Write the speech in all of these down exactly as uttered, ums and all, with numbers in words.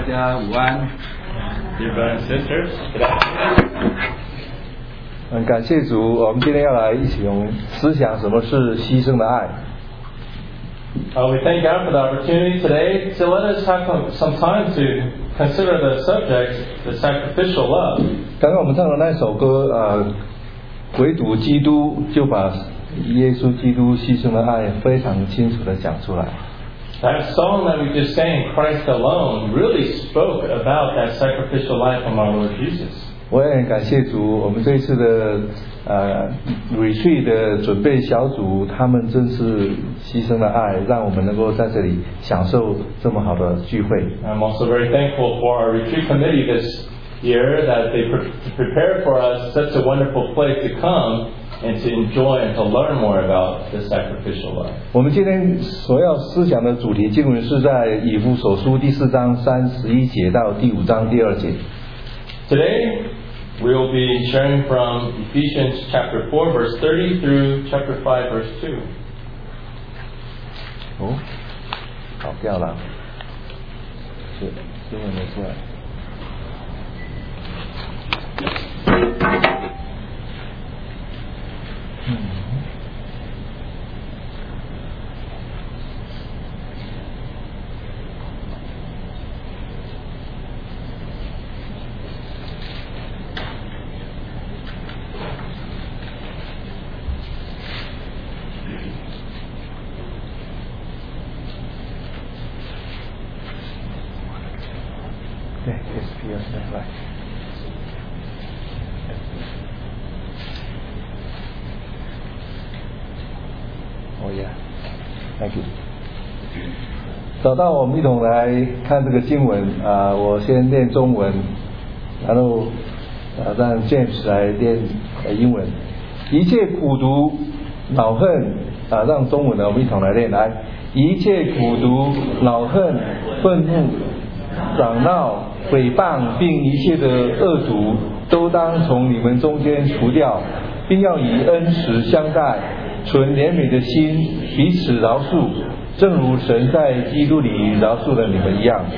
大家午安。 Dear brothers and sisters, good afternoon. 很感谢主，我们今天要来一起用思想什么是牺牲的爱。 Uh, we thank God for the opportunity today to let us have some time to consider the subject, the sacrificial love. 刚刚我们唱的那首歌，呃，唯独基督就把耶稣基督牺牲的爱非常清楚地讲出来。 That song that we just sang, Christ Alone, really spoke about that sacrificial life of our Lord Jesus. 我也很感谢主，我们这一次的呃 retreat 的准备小组，他们真是牺牲了爱，让我们能够在这里享受这么好的聚会。 I'm also very thankful for our retreat committee this year that they pre- prepared for us such a wonderful place to come and to enjoy and to learn more about the sacrificial love. 我们今天所要思想的主题经文是在以弗所书第四章三十一节到第五章第二节。 Today we will be sharing from Ephesians chapter four verse thirty through chapter five verse two. 哦，跑掉了，是经文没出来。嗯。对 ，S P 二对来。哦呀 ，Thank you。找到我们一同来看这个经文啊、呃，我先念中文，然后呃让 James 来念呃英文。一切苦毒、恼恨啊、呃，让中文的我们一同来念来。一切苦毒、恼恨、愤怒、嚷闹、诽谤，并一切的恶毒，都当从你们中间除掉，并要以恩慈相待，存怜悯的心，彼此饶恕，正如神在基督里饶恕了你们一样。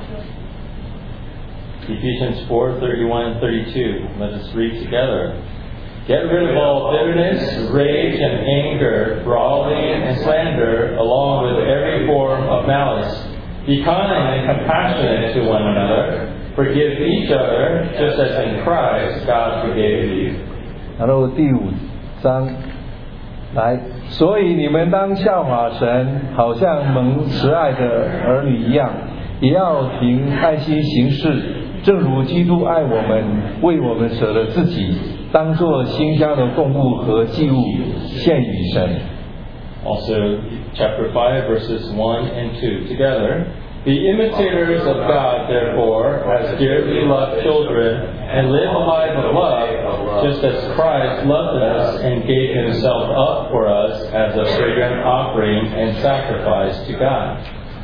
Ephesians four thirty-one and thirty-two. Let us read together. Get rid of all bitterness, rage, and anger, brawling and slander, along with every form of malice. Be kind and compassionate to one another. Forgive each other, just as in Christ God forgave you. 然后第五章来，所以你们当效法神，好像蒙慈爱的儿女一样，也要凭爱心行事，正如基督爱我们，为我们舍了自己，当作馨香的供物和祭物献与神。 Also, chapter five, verses one and two together. Be imitators of God, therefore, as dearly loved children, and live a life of love, just as Christ loved us and gave himself up for us as a fragrant offering and sacrifice to God.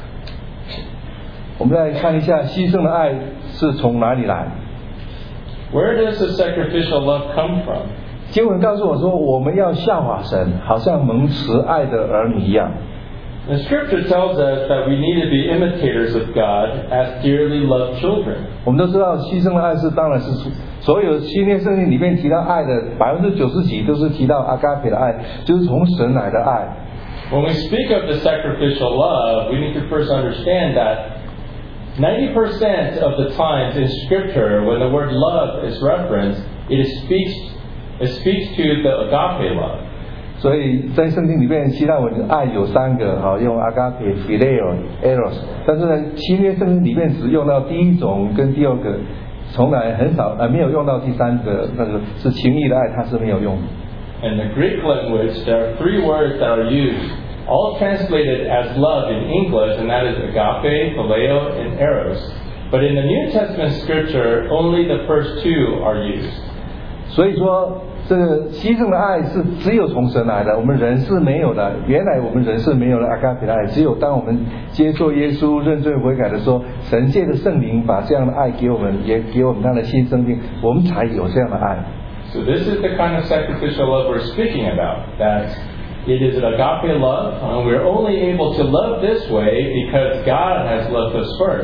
我们来看一下牺牲的爱是从哪里来。 Where does the sacrificial love come from? 经文告诉我说，我们要效法神，好像蒙慈爱的儿女一样。 The Scripture tells us that we need to be imitators of God as dearly loved children. 我们都知道，牺牲的爱是当然是所有新约圣经里面提到爱的百分之九十几都是提到阿嘎培的爱，就是从神来的爱。 When we speak of the sacrificial love, we need to first understand that ninety percent of the times in Scripture, when the word love is referenced, it speaks it speaks to the agape love. 所以在圣经里面，希腊文的爱有三个，好用 agape、phileo、eros， 但是呢，新约圣经里面只用到第一种跟第二个，从来很少呃没有用到第三个，那个是情义的爱，它是没有用的。 In the Greek language, there are three words that are used, all translated as love in English, and that is agape, phileo, and eros. But in the New Testament Scripture, only the first two are used. 所以说，这个牺牲的爱是只有从神来的，我们人是没有的。原来我们人是没有的阿嘎培的爱，只有当我们接受耶稣、认罪悔改的时候，神借着圣灵把这样的爱给我们，也给我们他的新生命，我们才有这样的爱。 So this is the kind of sacrificial love we're speaking about. That it is an agape love, and we're only able to love this way because God has loved us first.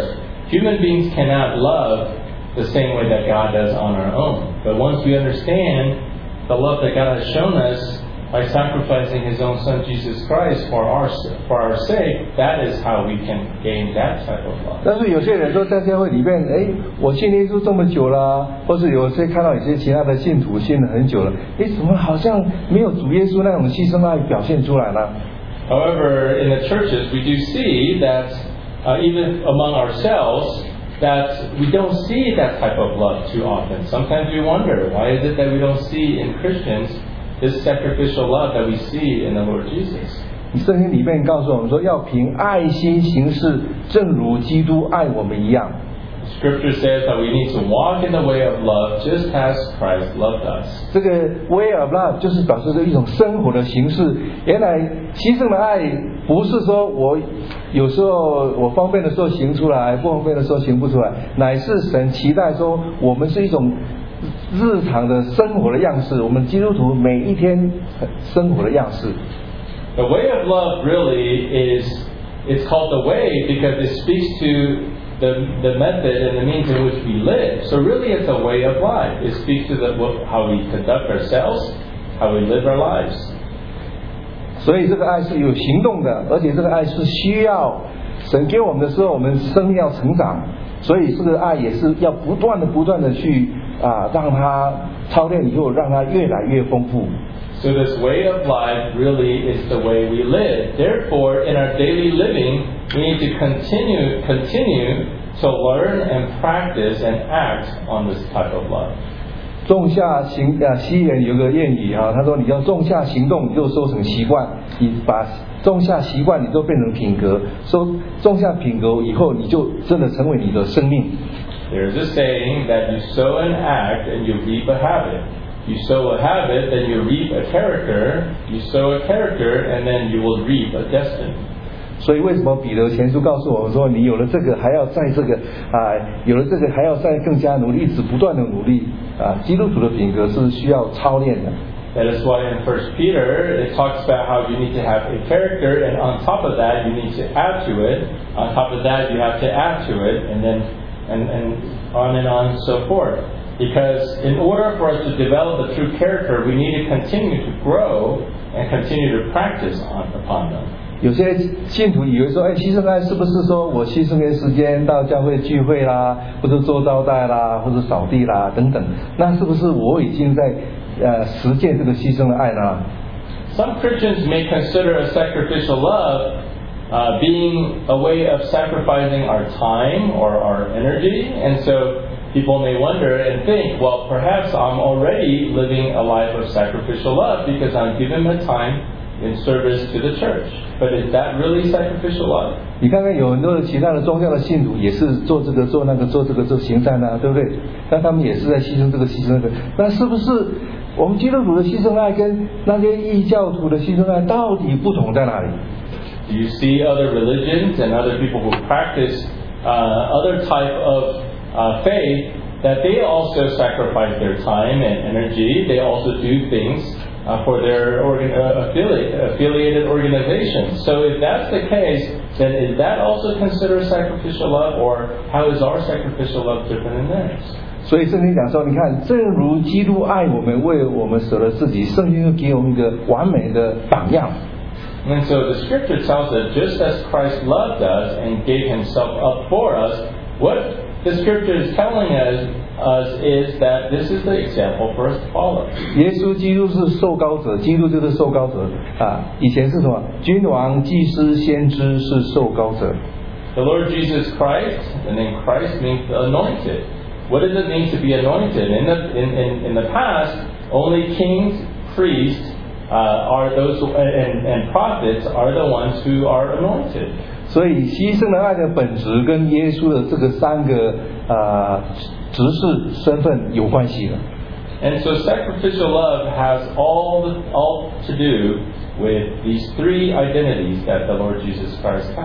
Human beings cannot love the same way that God does on our own. But once we understand the love that God has shown us by sacrificing His own Son Jesus Christ for our for our sake, that is how we can gain that type of love. 但是有些人说在教会里面，哎，我信耶稣这么久了，或是有些看到有些其他的信徒信了很久了，哎，怎么好像没有主耶稣那种牺牲爱表现出来呢？ However, in the churches, we do see that uh, even among ourselves, that we don't see that type of love too often. Sometimes we wonder, why is it that we don't see in Christians this sacrificial love that we see in the Lord Jesus? 圣经里面告诉我们说，要凭爱心行事，正如基督爱我们一样。 Scripture says that we need to walk in the way of love just as Christ loved us. 这个 way of love 就是表示一种生活的形式。原来牺牲的爱不是说我有时候我方便的时候行出来，不方便的时候行不出来，乃是神期待说我们是一种日常的生活的样式，我们基督徒每一天生活的样式。 The way of love really is, it's called the way because it speaks to the the method and the means in which we live. So really it's a way of life. It speaks to the, how we conduct ourselves, how we live our lives. 所以这个爱是有行动的，而且这个爱是需要神给我们的时候，我们生命要成长，所以这个爱也是要不断的、不断的去啊，让它操练以后，让它越来越丰富。 So this way of life really is the way we live. Therefore, in our daily living, we need to continue continue to learn and practice and act on this type of love. 种下行啊，西人有个谚语啊，他说：“你要种下行动，你就收成习惯；你把种下习惯，你就变成品格；收种下品格以后，你就真的成为你的生命。” There's a saying that you sow an act and you reap a habit. You sow a habit, then you reap a character. You sow a character, and then you will reap a destiny. 所以为什么彼得前书告诉我们说，你有了这个，还要在这个啊，有了这个还要再更加努力，一直不断的努力啊。基督徒的品格是需要操练的。 That is why in First Peter it talks about how you need to have a character, and on top of that you need to add to it. On top of that you have to add to it, and then and and on and on and so forth. Because in order for us to develop a true character, we need to continue to grow and continue to practice on, upon them. 有些信徒以为说，哎，牺牲爱是不是说我牺牲些时间到教会聚会啦，或者做招待啦，或者扫地啦等等，那是不是我已经在呃实践这个牺牲的爱呢？ Some Christians may consider a sacrificial love uh, being a way of sacrificing our time or our energy, and so people may wonder and think, well, perhaps I'm already living a life of sacrificial love because I'm giving my time in service to the church. But is that really sacrificial love? 你看看有很多的其他的宗教的信徒也是做这个做那个做这个做行善啊，对不对？那他们也是在牺牲这个牺牲那个，那是不是我们基督徒的牺牲爱跟那些异教徒的牺牲爱到底不同在哪里？ Do you see other religions and other people who practice uh, other type of uh, faith that they also sacrifice their time and energy? They also do things Uh, for their organ, uh, affiliate, affiliated organizations. So if that's the case, then is that also considered sacrificial love, or how is our sacrificial love different than theirs? 所以圣经讲说，你看，正如基督爱我们，为我们舍了自己，圣经就给我们一个完美的榜样。 And so the Scripture tells us, just as Christ loved us and gave Himself up for us, what the Scripture is telling us us is that this is the example for us to follow. 耶稣基督是受膏者，基督就是受膏者啊。以前是什么？君王、祭司、先知是受膏者。 The Lord Jesus Christ, the name Christ means anointed. What does it mean to be anointed? In the in in, in the past, only kings, priests, uh, are those who, and and prophets are the ones who are anointed. 所以牺牲的爱的本质跟耶稣的这个三个啊。执事身份有关系的。 And so sacrificial love has all the, all to do with these three identities that the Lord Jesus Christ has.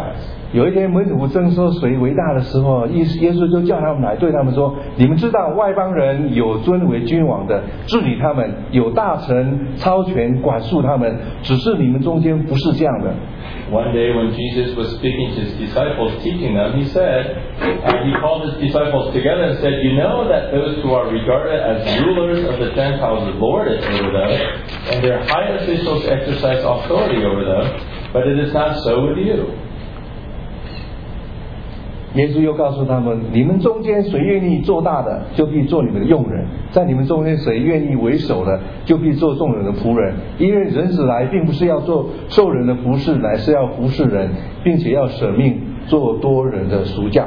有一天门徒争说谁为大的时候，耶耶稣就叫他们来，对他们说：你们知道外邦人有尊为君王的，治理他们，有大臣超权管束他们，只是你们中间不是这样的。 One day when Jesus was speaking to his disciples, teaching them, he said, uh, he called his disciples together and said, you know that those who are regarded as rulers of the Gentiles lord it over them, and their high officials exercise authority over them, but it is not so with you. 耶稣又告诉他们：你们中间谁愿意做大的，就必做你们的用人；在你们中间谁愿意为首的，就必做众人的仆人。因为人子来，并不是要做受人的服侍，乃是要服侍人，并且要舍命做多人的赎价。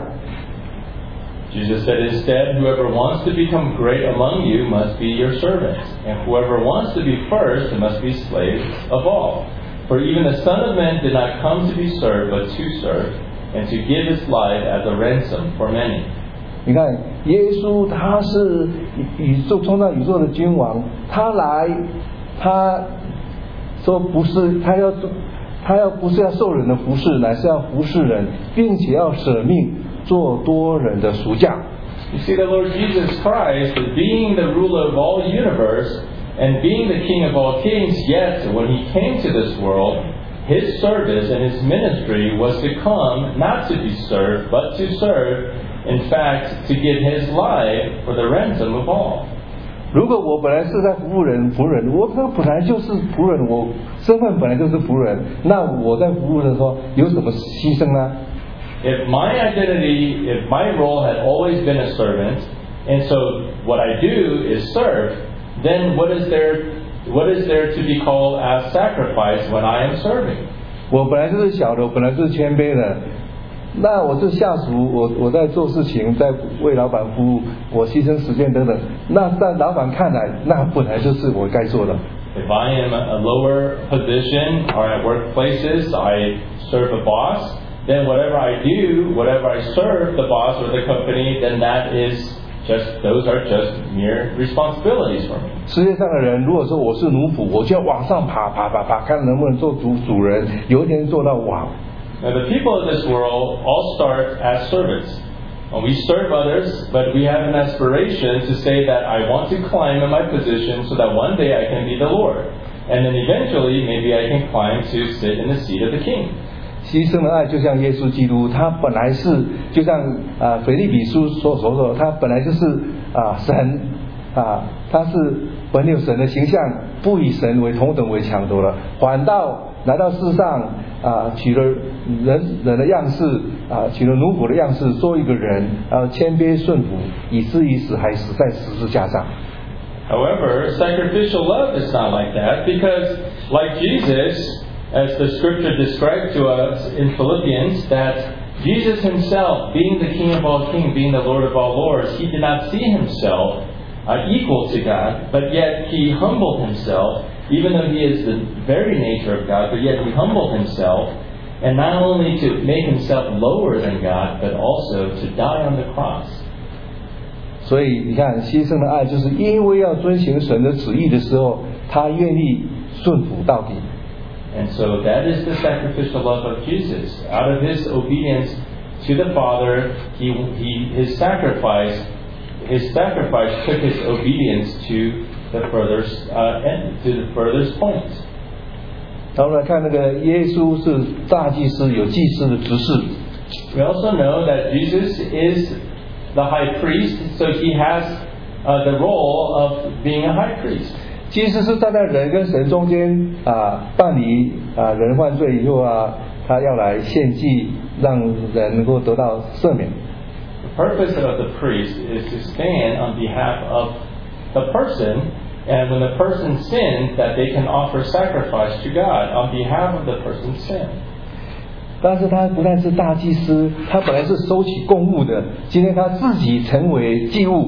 Jesus said instead, whoever wants to become great among you must be your servant, and whoever wants to be first must be slave of all. For even the Son of Man did not come to be served, but to serve, and to give his life as a ransom for many. 你看，耶稣他是宇宙创造宇宙的君王，他来，他说不是，他要他要不是要受人的服侍，乃是要服侍人，并且要舍命做多人的赎价。 You see, the Lord Jesus Christ, being the ruler of all the universe and being the King of all kings, yet when he came to this world, his service and his ministry was to come not to be served, but to serve, in fact, to give his life for the ransom of all. 如果我本来是在服务人仆人，我本来就是仆人，我身份本来就是仆人，那我在服务的时候有什么牺牲呢？ If my identity, if my role had always been a servant, and so what I do is serve, then what is there What is there to be called as sacrifice when I am serving? 我本来就是小的，我本来就是谦卑的。那我是下属，我我在做事情，在为老板服务，我牺牲时间等等。那在老板看来，那本来就是我该做的。 If I am a lower position or at workplaces, I serve a boss, then whatever I do, whatever I serve the boss or the company, then that is.Just those are just mere responsibilities for me. 世界上的人，如果说我是奴仆，我就要往上爬，爬爬爬，看能不能做主主人。有一天做到王。 Now the people of this world all start as servants. We serve others, but we have an aspiration to say that I want to climb in my position so that one day I can be the Lord, and then eventually maybe I can climb to sit in the seat of the King. 牺牲的爱就像耶稣基督，他本来是就像啊腓立比书所所说，他本来就是啊神啊，他是本有神的形象，不以神为同等为强夺了，反倒来到世上啊，取了人人的样式啊，取了奴仆的样式，做一个人，然后谦卑顺服，以至于死，还死在十字架上。 However, sacrificial love is not like that, because like Jesus.As the scripture described to us in Philippians, that Jesus himself, being the King of all kings, being the Lord of all lords, he did not see himself uh, equal to God, but yet he humbled himself, even though he is the very nature of God, but yet he humbled himself, and not only to make himself lower than God, but also to die on the cross. 所以你看，牺牲的爱就是因为要遵行神的旨意的时候，他愿意顺服到底。 And so that is the sacrificial love of Jesus. Out of his obedience to the Father, he, he, his sacrifice, his sacrifice took his obedience to the furthest uh, end, to the furthest point. 然后来看那个耶稣是大祭司，有祭司的职事。 We also know that Jesus is the high priest, so he has uh, the role of being a high priest. 祭司是站在人跟神中间啊，办理啊人犯罪以后啊，他要来献祭，让人能够得到赦免。 The purpose of the priest is to stand on behalf of the person, and when the person sins, that they can offer sacrifice to God on behalf of the person's sin. 但是他不但是大祭司，他本来是收取公物的，今天他自己成为祭物。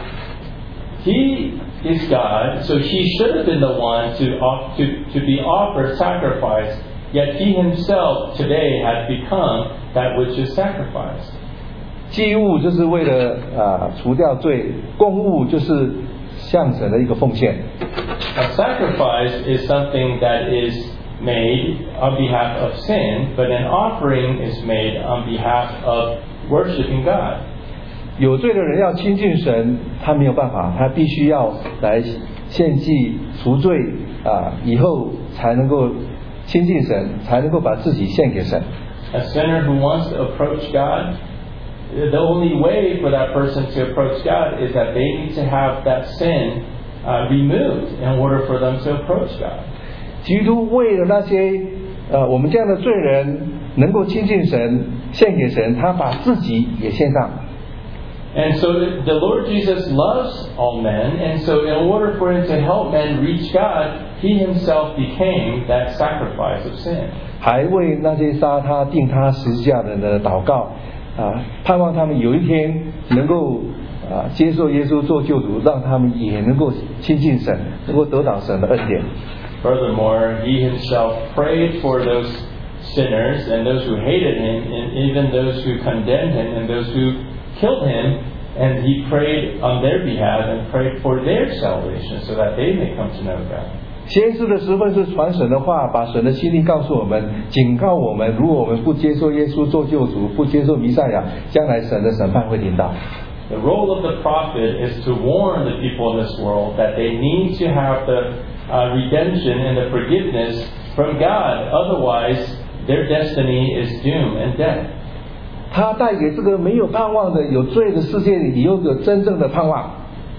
He is God, so he should have been the one to, to, to be offered sacrifice, yet he himself today has become that which is sacrificed. 祭物就是为了啊除掉罪，公物就是向神的一个奉献。 A sacrifice is something that is made on behalf of sin, but an offering is made on behalf of worshiping God. 有罪的人要亲近神，他没有办法，他必须要来献祭除罪啊，以后才能够亲近神，才能够把自己献给神。 A sinner who wants to approach God, the only way for that person to approach God is that they need to have that sin uh, removed in order for them to approach God. 基督为了那些呃我们这样的罪人能够亲近神、献给神，他把自己也献上。 And so the Lord Jesus loves all men, and so in order for him to help men reach God, he himself became that sacrifice of sin. 还为那些杀他、钉他十字架的人的祷告啊，盼望他们有一天能够啊接受耶稣做救主，让他们也能够亲近神，能够得到神的恩典。 Furthermore, he himself prayed for those sinners and those who hated him, and even those who condemned him and those who killed him, and he prayed on their behalf and prayed for their salvation so that they may come to know God. 先知的职分是传神的话，把神的心意告诉我们，警告我们，如果我们不接受耶稣做救主，不接受弥赛亚，将来神的审判会临到。 The role of the prophet is to warn the people in this world that they need to have the uh, redemption and the forgiveness from God. Otherwise, their destiny is doom and death. 他带给这个没有盼望的、有罪的世界里，有个真正的盼望。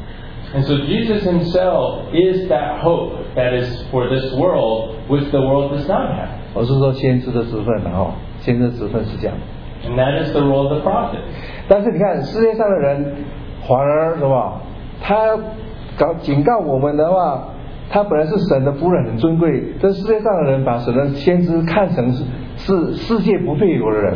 And so Jesus himself is that hope that is for this world, which the world does not have. 我是说先知的职分，然后先知的职分是这样。 And that is the role of the prophet. 但是你看世界上的人，反而什么？他搞警告我们的话，他本来是神的仆人，很尊贵。这世界上的人把神的先知看成是是世界不配有的人。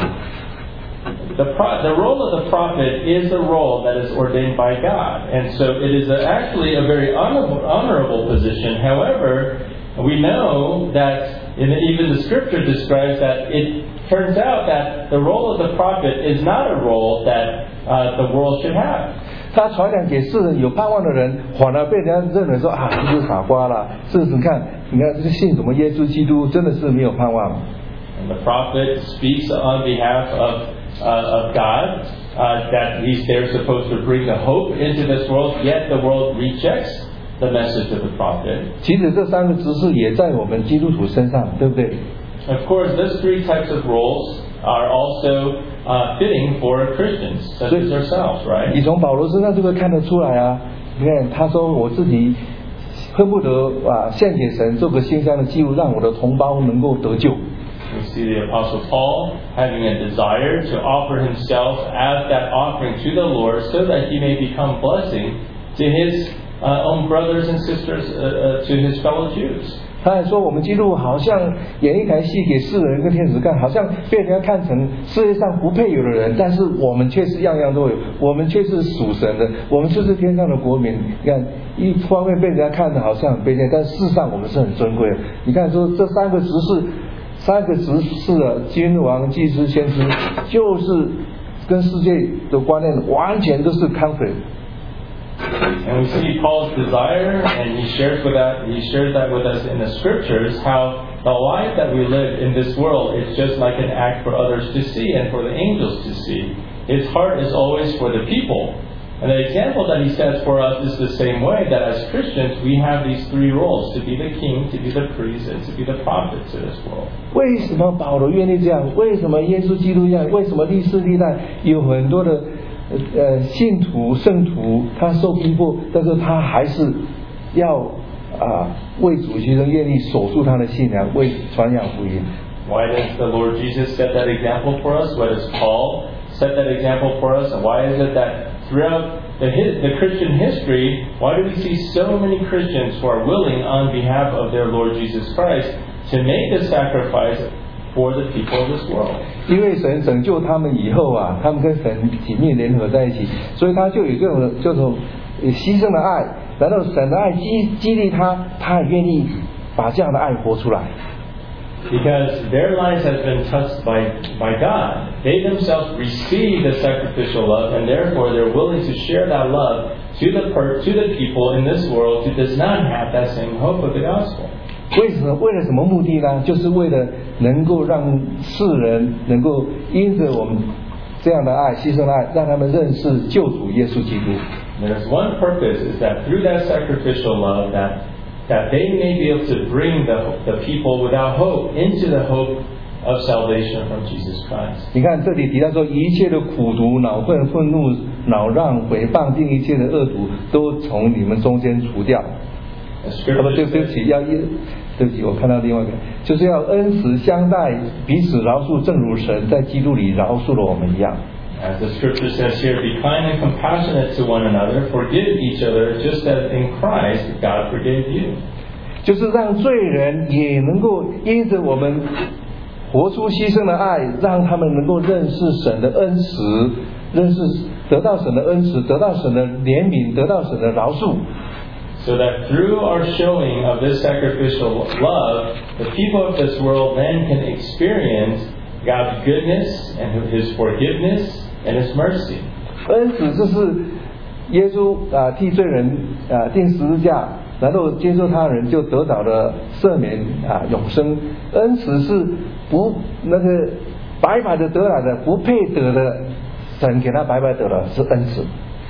The, pro- the role of the prophet is a role that is ordained by God, and so it is a, actually a very honorable, honorable position. However, we know that in the, even the Scripture describes that it turns out that the role of the prophet is not a role that uh, the world should have. 他传讲给世人有盼望的人，反而被人家认为说啊，这就是傻瓜啦。事实看，你看这个信什么耶稣基督，真的是没有盼望。 And the prophet speaks on behalf of uh, of God, uh, that he's there supposed to bring the hope into this world, yet the world rejects the message of the prophet. 其实这三个执事也在我们基督徒身上，对不对？ Of course, those three types of roles are also uh, fitting for Christians, such as ourselves, right? 你从保罗身上就会看得出来啊。你看他说我自己恨不得啊献给神，做个馨香的祭物，让我的同胞能够得救。 We see the Apostle Paul having a desire to offer himself as that offering to the Lord so that he may become blessing to his uh, own brothers and sisters, uh, uh, to his fellow Jews. 他还说我们基督好像演一台戏给世人跟天使看，好像被人家看成世界上不配有的人，但是我们却是样样都有，我们却是属神的，我们就是天上的国民。你看一方面被人家看得好像很卑贱，但事实上我们是很尊贵的。你看说这三个执事三个执事的君王、祭司、先知，就是跟世界的观念完全都是 conflict。 And we see Paul's desire, and he shares with that he shares that with us in the scriptures, how the life that we live in this world is just like an act for others to see and for the angels to see. His heart is always for the people. And the example that he sets for us is the same way, that as Christians we have these three roles: to be the king, to be the priest, and to be the prophet to this world. 为什么保罗愿意这样？为什么耶稣基督这样？为什么历世历代有很多的呃信徒圣徒他受逼迫，但是他还是要啊、呃、为主牺牲，愿意守住他的信仰，为传扬福音。 Why does the Lord Jesus set that example for us? Why does Paul set that example for us? And why is it that throughout the, the Christian history, why do we see so many Christians who are willing on behalf of their Lord Jesus Christ to make the sacrifice for the people of this world? 因为神拯救他们以后啊，他们跟神紧密联合在一起，所以他就有这种这种牺牲的爱，然后神的爱激激励他，他也愿意把这样的爱活出来。 Because their lives have been touched by, by God. They themselves receive the sacrificial love, and therefore they're willing to share that love to the per, to the people in this world who does not have that same hope of the gospel. 为什么？为了什么目的呢？就是为了能够让世人能够因着我们这样的爱、牺牲的爱，让他们认识救主耶稣基督。 There's one purpose is that through that sacrificial love, that that they may be able to bring the the people without hope into the hope of salvation from Jesus Christ. 你看这里提到说，一切的苦毒、恼恨、愤怒、恼让、诽谤，并一切的恶毒，都从你们中间除掉。啊不，对对不起，要一，对不起，我看到另外一个，就是要恩慈相待，彼此饶恕，正如神在基督里饶恕了我们一样。 As the scripture says here, be kind and compassionate to one another, forgive each other, just as in Christ God forgave you. 就是让罪人也能够因着我们活出牺牲的爱，让他们能够认识神的恩慈，认识得到神的恩慈，得到神的怜悯，得到神的饶恕。 So that through our showing of this sacrificial love, the people of this world then can experience God's goodness and His forgiveness and His mercy. 恩慈就是耶稣啊替罪人啊钉十字架，然后接受他人就得到了赦免啊永生。恩慈是不那个白白的得来的，不配得的，神给他白白得了，是恩慈。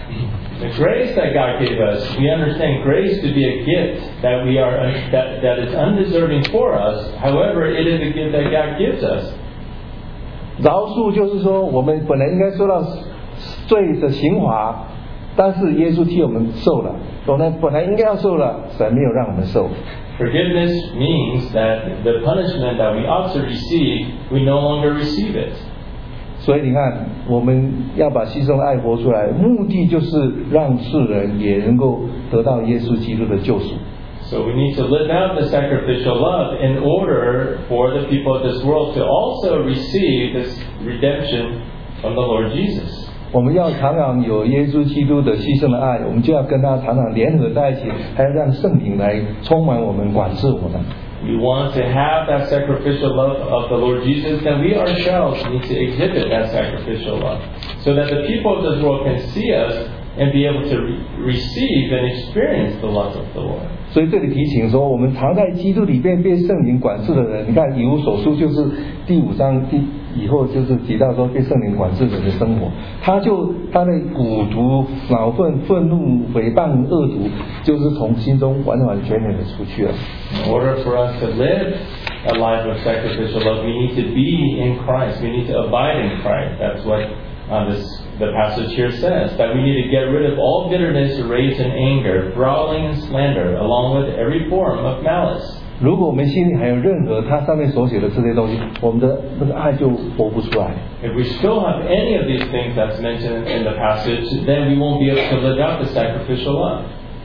The grace that God gave us, we understand grace to be a gift that we are that that is undeserving for us. However, it is a gift that God gives us. 饶恕就是说，我们本来应该受到罪的刑罚，但是耶稣替我们受了。我们本来应该要受了，神没有让我们受。 Forgiveness means that the punishment that we ought to receive, we no longer receive it. 所以你看，我们要把牺牲的爱活出来，目的就是让世人也能够得到耶稣基督的救赎。 So we need to live out the sacrificial love in order for the people of this world to also receive this redemption from the Lord Jesus. 我们要常常有耶稣基督的牺牲的爱，我们就要跟他常常联合在一起，还要让圣灵来充满我们、管制我们。 We want to have that sacrificial love of the Lord Jesus, then we ourselves need to exhibit that sacrificial love, so that the people of this world can see us and be able to re- receive and experience the love of the Lord. 所以这里提醒说，我们常在基督里面被圣灵管制的人，你看以弗所书就是第五章第以后就是提到说被圣灵管制人的生活，他就他的蛊毒、恼恨、愤怒、诽谤、恶毒，就是从心中完完全全的出去了。 In order for us to live a life of sacrificial love, we need to be in Christ. We need to abide in Christ. That's what uh, this the passage here says. That we need to get rid of all bitterness, rage, and anger, brawling and slander, along with every form of malice. 如果我们心里还有任何他上面所写的这些东西，我们的那个爱就活不出来。 If we still have any of these things that's mentioned in the passage, then we won't be able to live out the sacrificial love.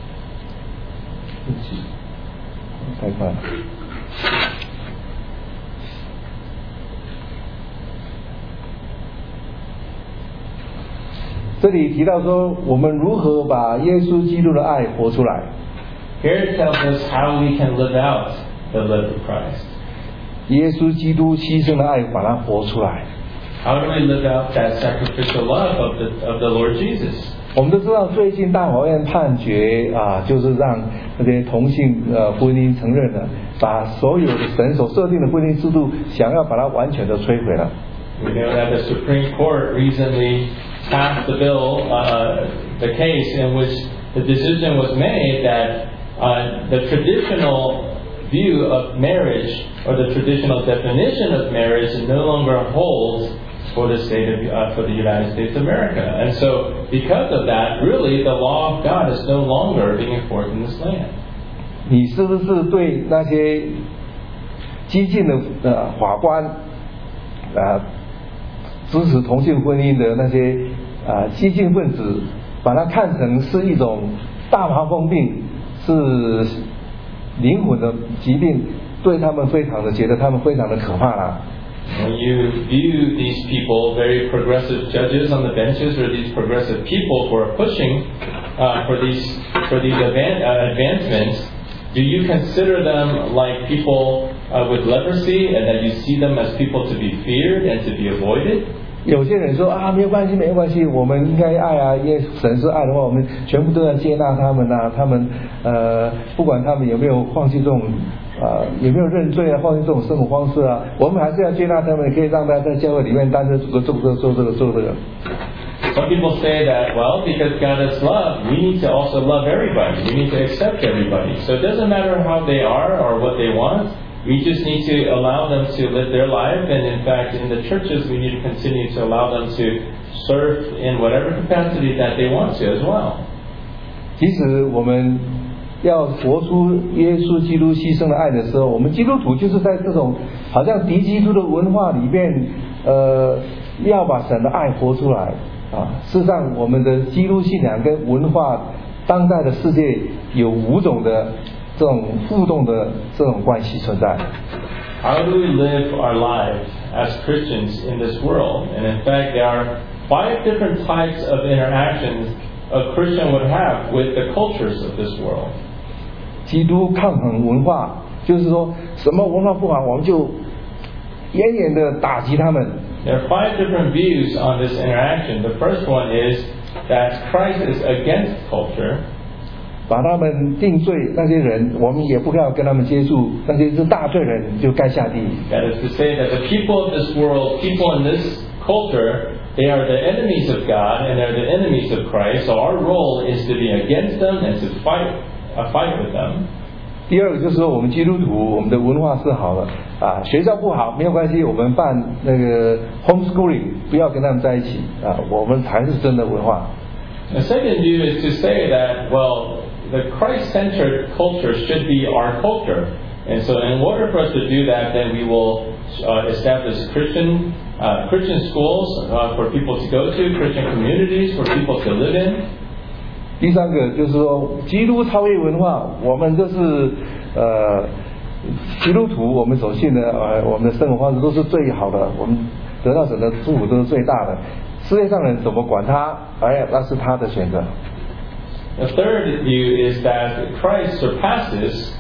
太快了。这里提到说，我们如何把耶稣基督的爱活出来。 Here it tells us how we can live out the love of Christ. 耶稣基督牺牲的爱，把它活出来。 How do we live out that sacrificial love of the of the Lord Jesus? 我们都知道，最近大法院判决啊，就是让那些同性呃婚姻承认了，把所有的神所设定的婚姻制度，想要把它完全的摧毁了。 We know that the Supreme Court recently passed the bill, uh, the case in which the decision was made that uh, the traditional view of marriage or the traditional definition of marriage no longer holds for the state of uh, for the United States of America, and so because of that, really the law of God is no longer being enforced in this land. 你是不是对那些激进的呃法官啊？支持同性婚姻的那些啊、呃、激进分子，把它看成是一种大麻风病，是灵魂的疾病，对他们非常的觉得他们非常的可怕啦。 When you view these people, very progressive judges on the benches, or these progressive people who are pushing uh, for these for these advan- uh, advancements, do you consider them like people uh, with leprosy, and that you see them as people to be feared and to be avoided? 有些人说啊，没有关系，没有关系，我们应该爱啊，因为神是爱的话，我们全部都要接纳他们啊，他们呃，不管他们有没有放弃这种啊、呃，有没有认罪啊，放弃这种生活方式啊，我们还是要接纳他们，可以让他在教会里面担着这个做这个做这个做这个。 Some people say that, well, because God is love, we need to also love everybody. We need to accept everybody. So it doesn't matter how they are or what they want. We just need to allow them to live their life. And in fact, in the churches, we need to continue to allow them to serve in whatever capacity that they want to as well. 其实我们要活出耶稣基督牺牲的爱的时候，我们基督徒就是在这种好像敌基督的文化里面，呃，要把神的爱活出来。啊，事实上，我们的基督信仰跟文化，当代的世界有五种的这种互动的这种关系存在。 How do we live our lives as Christians in this world? And in fact, there are five different types of interactions a Christian would have with the cultures of this world. 基督抗衡文化，就是说什么文化不好，我们就严严的打击他们。 There are five different views on this interaction. The first one is that Christ is against culture. 把他们定罪，那些人我们也不要跟他们接触，那些是大罪人就该下地狱。 That is to say that the people of this world, people in this culture, they are the enemies of God and they're the enemies of Christ. So our role is to be against them and to fight, a fight with them. 第二个就是说，我们基督徒，我们的文化是好的啊，学校不好没有关系，我们办那个 homeschooling， 不要跟他们在一起啊，我们才是真的文化。 The second view is to say that, well, the Christ-centered culture should be our culture, and so in order for us to do that, then we will uh, establish Christian uh, Christian schools uh, for people to go to, Christian communities for people to live in. 第三个就是说，基督超越文化，我们就是呃基督徒，我们所信的呃我们的生活方式都是最好的，我们得到神的祝福都是最大的。世界上人怎么管他，哎，那是他的选择。 The third view is that Christ surpasses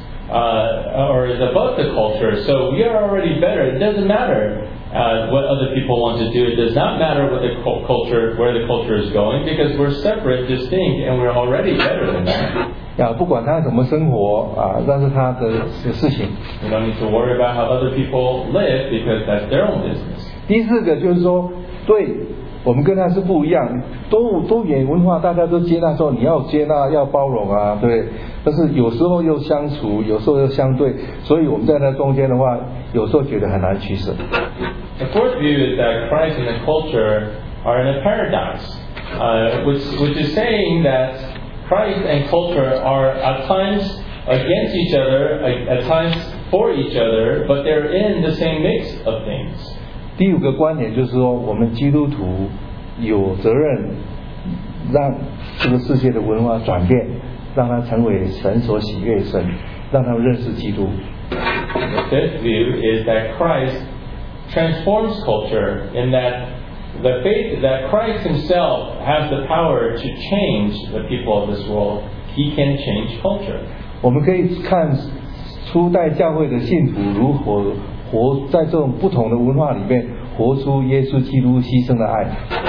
uh, or is above the culture, so we are already better. It doesn't matter uh, what other people want to do. It does not matter what the culture, where the culture is going, because we're separate, distinct, and we're already better than that. 呀，不管他怎么生活啊，那是他的事情。 We don't need to worry about how other people live because that's their own business. 第四个就是说，对。我们跟他是不一样，多多元文化大家都接纳，说你要接纳要包容啊，对。但是有时候又相处，有时候又相对，所以我们在那中间的话，有时候觉得很难取舍。 The fourth view is that Christ and the culture are in a paradox, uh, which which is saying that Christ and culture are at times against each other, at times for each other, but they're in the same mix of things. 第五个观点就是说，我们基督徒有责任让这个世界的文化转变，让它成为神所喜悦的神，让他们认识基督。 The fifth view is that Christ transforms culture in that the faith that Christ himself has the power to change the people of this world. He can change culture. 我们可以看初代教会的信徒如何活在这种不同的文化里面，活出耶稣基督牺牲的爱。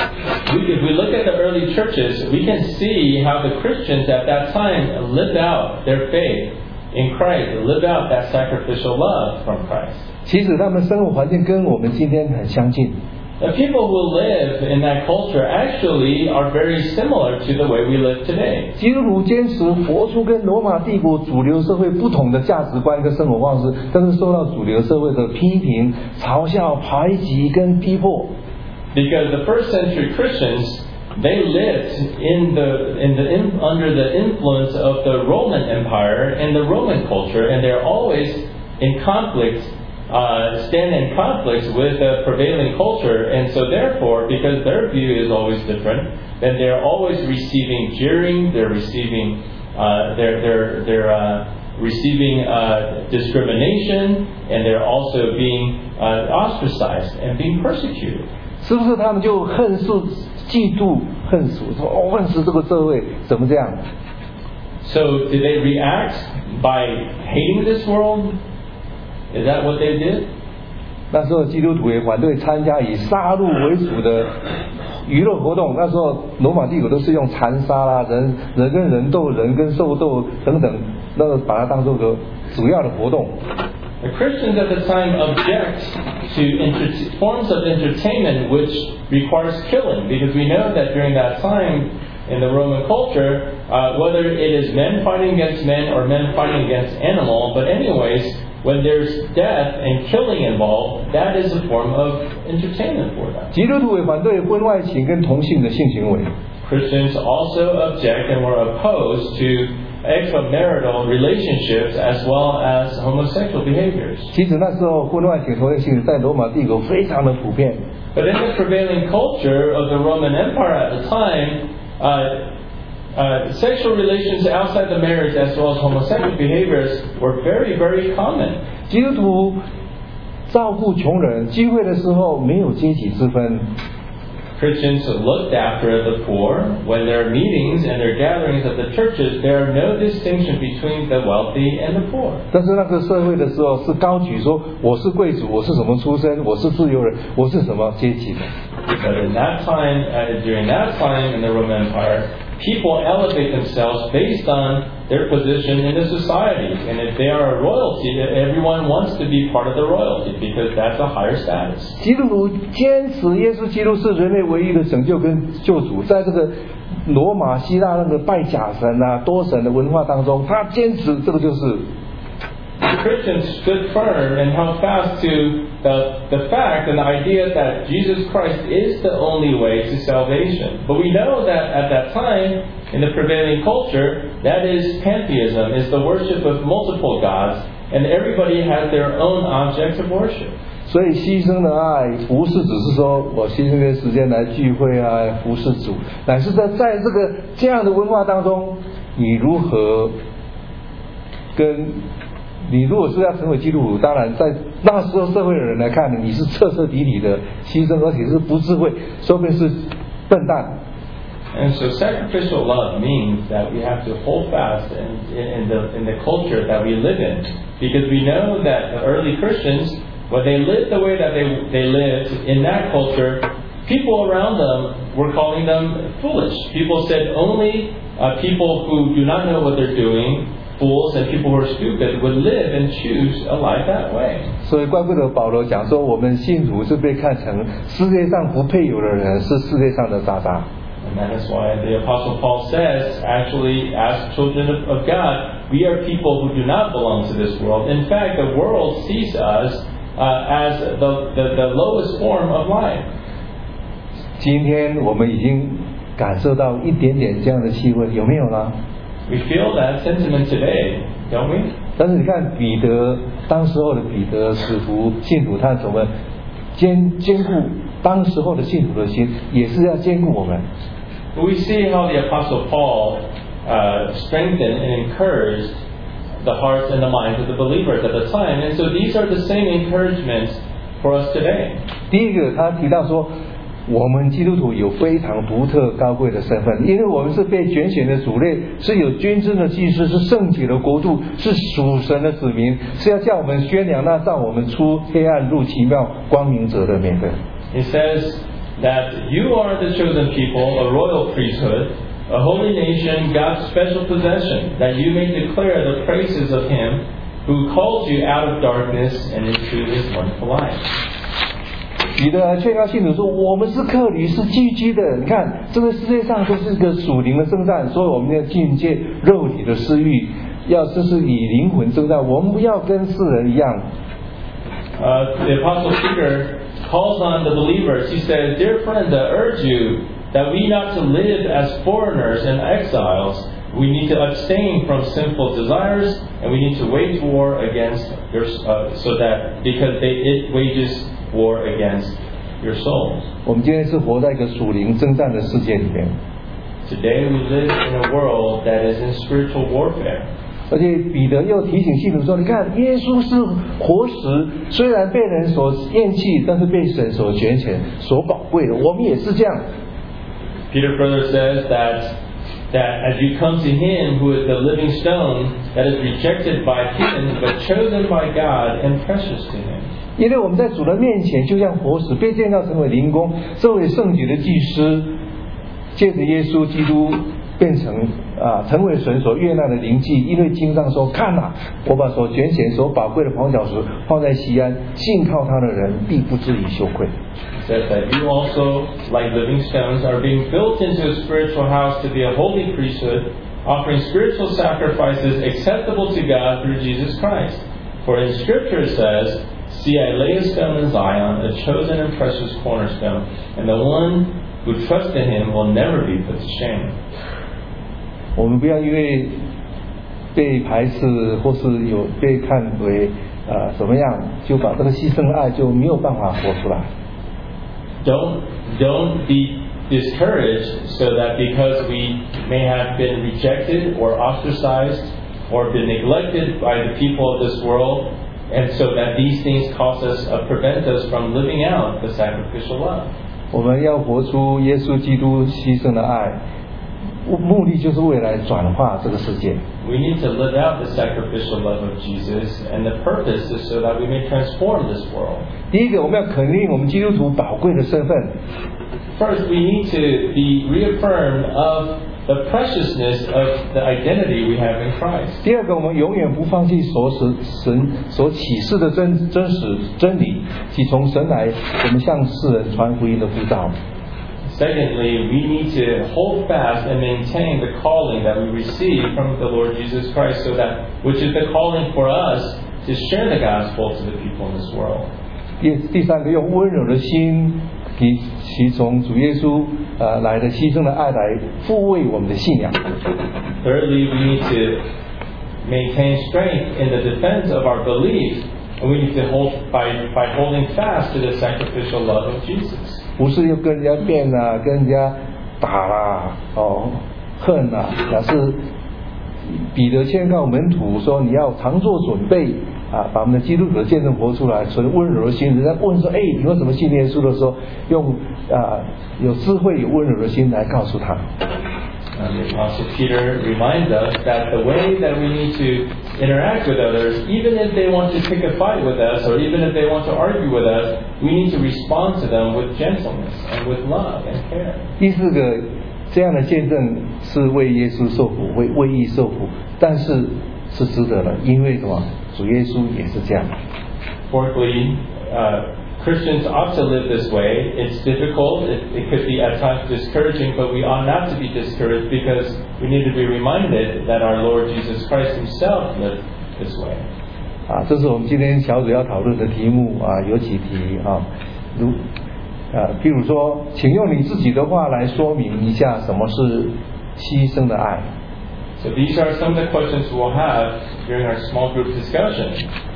If we look at the early churches, we can see how the Christians at that time lived out their faith in Christ, lived out that sacrificial love from Christ. 其实他们生活环境跟我们今天很相近。 The people who live in that culture actually are very similar to the way we live today. 基督徒坚持活出跟罗马帝国主流社会不同的价值观跟生活方式，但是受到主流社会的批评、嘲笑、排挤跟逼迫。 Because the first century Christians, they lived in the in the in, under the influence of the Roman Empire and the Roman culture, and they're always in conflict. Uh, stand in conflict with the prevailing culture, and so therefore, because their view is always different, then they're always receiving jeering, they're receiving, uh, they're they're they're uh, receiving uh, discrimination, and they're also being uh, ostracized and being persecuted. 是不是他们就恨恶、嫉妒、恨死，说哦，恨死这个社会，怎么这样 So did they react by hating this world? Is that what they did? 那时候基督徒也反对参加以杀戮为主的娱乐活动。那时候罗马帝国都是用残杀啦，人人跟人斗，人跟兽斗等等，那个把它当作个主要的活动。 The Christians at the time object to enter- forms of entertainment which requires killing, because we know that during that time in the Roman culture, uh, whether it is men fighting against men or men fighting against animal, but anyways, when there's death and killing involved, that is a form of entertainment for them. 基督徒也反对婚外情跟同性的性行为。 Christians also object and were opposed to extramarital relationships as well as homosexual behaviors. 其实那时候婚外情、同性性在罗马帝国非常的普遍。 But in the prevailing culture of the Roman Empire at the time, uh, uh, sexual relations outside the marriage as well as homosexual behaviors were very, very common. 基督徒照顾穷人，聚会的时候没有阶级之分。 Christians looked after the poor. When there are meetings and there are gatherings at the churches, there are no distinction between the wealthy and the poor. 但是那个社会的时候是高举说我是贵族，我是什么出身，我是自由人，我是什么阶级的。 But in that time, uh, during that time in the Roman Empire, people elevate themselves based on their position in the society. And if they are a royalty, everyone wants to be part of the royalty because that's a higher status. 基督徒坚持耶稣基督是人类唯一的拯救跟救主，在这个罗马希腊那个拜假神啊、多神的文化当中，他坚持这个就是。 Christians stood firm and held fast to the, the fact and the idea that Jesus Christ is the only way to salvation. But we know that at that time, in the prevailing culture, that is pantheism, is the worship of multiple gods, and everybody has their own objects of worship. 所以牺牲的爱不是只是说我牺牲些时间来聚会啊服侍主，乃是在在这个这样的文化当中，你如何跟你如果是要成为基督徒，当然在那时候社会的人来看，你是彻彻底底的牺牲，而且是不智慧，说不定是笨蛋。 And so sacrificial love means that we have to hold fast in, in, in, the, in the culture that we live in. Because we know that the early Christians, when they lived the way that they, they lived in that culture, people around them were calling them foolish. People said only uh, people who do not know what they're doing, fools and people who are stupid, would live and choose a life that way. 所以怪不得保罗讲说，我们信徒是被看成世界上不配有的人，是世界上的渣渣。 And that is why the Apostle Paul says, actually, as children of, of God, we are people who do not belong to this world. In fact, the world sees us uh, as the, the, the lowest form of life. 今天我们已经感受到一点点这样的气氛，有没有呢？ We feel that sentiment today, don't we? 但是你看彼得，当时候的彼得使徒信徒，他怎么兼兼顾当时候的信徒的心，也是要兼顾我们。 But we see how the Apostle Paul uh, strengthened and encouraged the hearts and the minds of the believers at the time. And so these are the same encouragements for us today. 第一个，他提到说，我们基督徒有非常独特高贵的身份，因为我们是被拣选的主类，是有君尊的祭司，是圣洁的国度，是属神的子民，是要叫我们宣扬那让我们出黑暗入奇妙光明者的美德。 He says that you are the chosen people, a royal priesthood, a holy nation, God's special possession, that you may declare the praises of Him who called you out of darkness and into His wonderful light. 彼得劝告信徒说：“我们是客旅，是寄居的。你看，这个世界上都是个属灵的征战，所以我们要禁戒肉体的私欲，要这是以灵魂征战。我们不要跟世人一样。” Uh, the Apostle Peter calls on the believers. He says, "Dear friends, I urge you that we not to live as foreigners and exiles. We need to abstain from sinful desires, and we need to wage war against your, uh, so that because they, it wages war against your souls." 我们今天是活在一个属灵征战的世界里面。 Today we live in a world that is in spiritual warfare. 而且彼得又提醒信徒说：“你看，耶稣是活石，虽然被人所厌弃，但是被神所拣选、所宝贵的。我们也是这样。” Peter further says that that as you come to Him who is the living stone that is rejected by men but chosen by God and precious to Him. 因为我们在主的面前就像活石，被建造成为灵宫，作为圣洁的祭司，借着耶稣基督变成啊，成为神所悦纳的灵祭。因为经上说：“看哪，我把所拣选、所宝贵的黄角石放在西安，信靠他的人必不至于羞愧。” Says that you also, like living stones, are being built into a spiritual house to be a holy priesthood, offering spiritual sacrifices acceptable to God through Jesus Christ. For in Scripture it says, "See, I lay a stone in Zion, a chosen and precious cornerstone, and the one who trusts in Him will never be put to shame." 我们不要因为被排斥或是有被看为呃怎么样，就把这个牺牲的爱就没有办法活出来。 Don't don't be discouraged so that because we may have been rejected or ostracized or been neglected by the people of this world, and so that these things cause us, uh, prevent us from living out the sacrificial love. 我们要活出耶稣基督牺牲的爱，目的就是为了转化这个世界。 We need to live out the sacrificial love of Jesus, and the purpose is so that we may transform this world. 第一个，我们要肯定我们基督徒宝贵的身份。 First, we need to be reaffirmed of the preciousness of the identity we have in Christ. 第二个，我们永远不放弃所使神所启示的真真实真理，即从神来，我们向世人传福音的呼召。 Secondly, we need to hold fast and maintain the calling that we receive from the Lord Jesus Christ, so that which is the calling for us to share the gospel to the people in this world. 第第三个，用温柔的心，以其从主耶稣呃来的牺牲的爱来抚慰我们的信仰。 Thirdly, we need to maintain strength in the defense of our belief, and we need to hold by by holding fast to the sacrificial love of Jesus. 不是又跟人家辩啊，跟人家打啦，哦，恨啊，而是彼得劝告门徒说：“你要常做准备啊，把我们的基督徒的见证活出来，存温柔的心。”人家问说：“哎，你为什么信耶稣的时候，用啊有智慧、有温柔的心来告诉他。” Um, the Apostle Peter reminds us that the way that we need to interact with others, even if they want to pick a fight with us, or even if they want to argue with us, we need to respond to them with gentleness and with love and care. 第四个，这样的见证是为耶稣受苦，为为义受苦，但是是值得的，因为什么？主耶稣也是这样。 Fourthly, uh, Christians ought to live this way. It's difficult. It, it could be at times discouraging, but we ought not to be discouraged because we need to be reminded that our Lord Jesus Christ Himself lived this way. 啊，这是我们今天小组要讨论的题目啊，有几题啊，如啊，譬如说，请用你自己的话来说明一下什么是牺牲的爱。 So these are some of the questions we'll have during our small group discussion,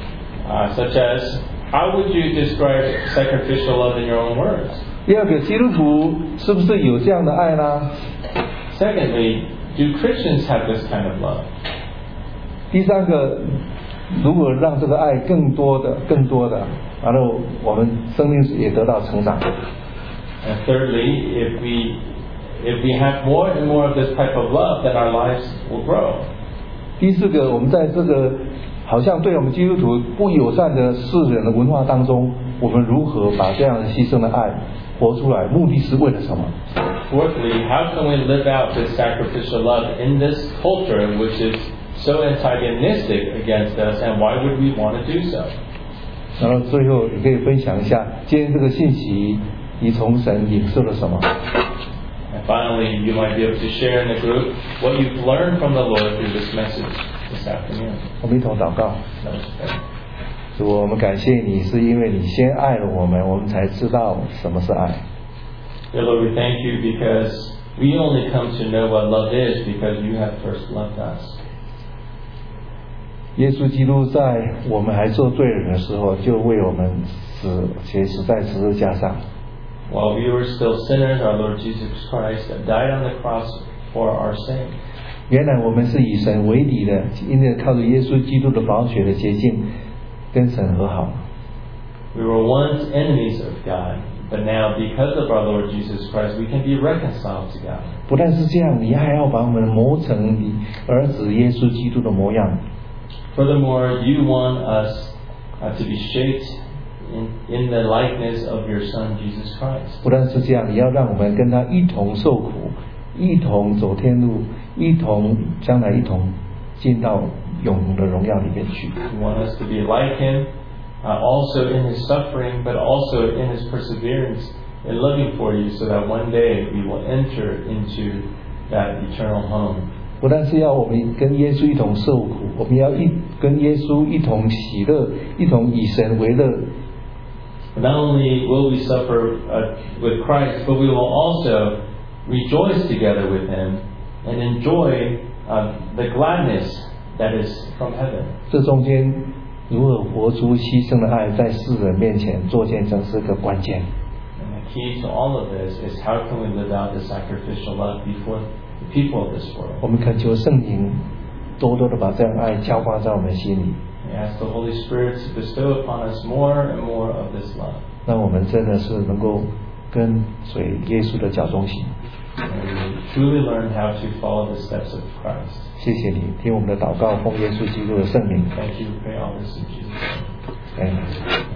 uh, such as, how would you describe sacrificial love in your own words? 第二个，基督徒是不是有这样的爱呢？ Secondly, do Christians have this kind of love? 第三个，如果让这个爱更多的、更多的，然后我们生命也得到成长。 And thirdly, if we if we have more and more of this type of love, then our lives will grow. 第四个，我们在这个好像对我们基督徒不友善的世人的文化当中，我们如何把这样的牺牲的爱活出来？目的是为了什么？ Fourthly, how can we live out this sacrificial love in this culture which is so antagonistic against us, and why would we want to do so? 然后最后你可以分享一下今天这个信息，你从神领受了什么？ And finally, you might be able to share in the group what you've learned from the Lord through this message this afternoon. 我们一同祷告。 Let us pray. 主，我们感谢你，是因为你先爱了我们，我们才知道什么是爱。 Dear Lord, we thank you because we only come to know what love is because you have first loved us. 耶稣基督在我们还做罪人的时候，就为我们死，且死在十字架上。 While we were still sinners, our Lord Jesus Christ died on the cross for our sin. 原来我们是以神为敌的，因为靠着耶稣基督的宝血的洁净，跟神和好。 We were once enemies of God, But now, because of our Lord Jesus Christ, we can be reconciled to God. 不但是这样，你还要把我们磨成你儿子耶稣基督的模样。 Furthermore, you want us uh, to be shaped in, in the likeness of your Son, Jesus Christ. 不但是这样，你要让我们跟他一同受苦，一同走天路，一同将来一同进到永恒的荣耀里面去。 You want us to be like Him, uh, also in His suffering, but also in His perseverance in living for you, so that one day we will enter into that eternal home. 不但是要我们跟耶稣一同受苦，我们要一跟耶稣一同喜乐，一同以神为乐。 Not only will we suffer uh, with Christ, but we will also rejoice together with Him and enjoy uh, the gladness that is from heaven. 这中间如何活出牺牲的爱，在世人面前做见证是个关键。 And the key to all of this is how can we live out the sacrificial love before the people of this world. 我们恳求圣灵多多的把这样爱浇灌在我们心里。 We ask the Holy Spirit to bestow upon us more and more of this love. 让我们真的是能够跟随耶稣的脚踪行。 And we truly learn how to follow the steps of Christ. 谢谢你听我们的祷告，奉耶稣基督的圣名。 Thank you. We pray all this in Jesus' name. Amen.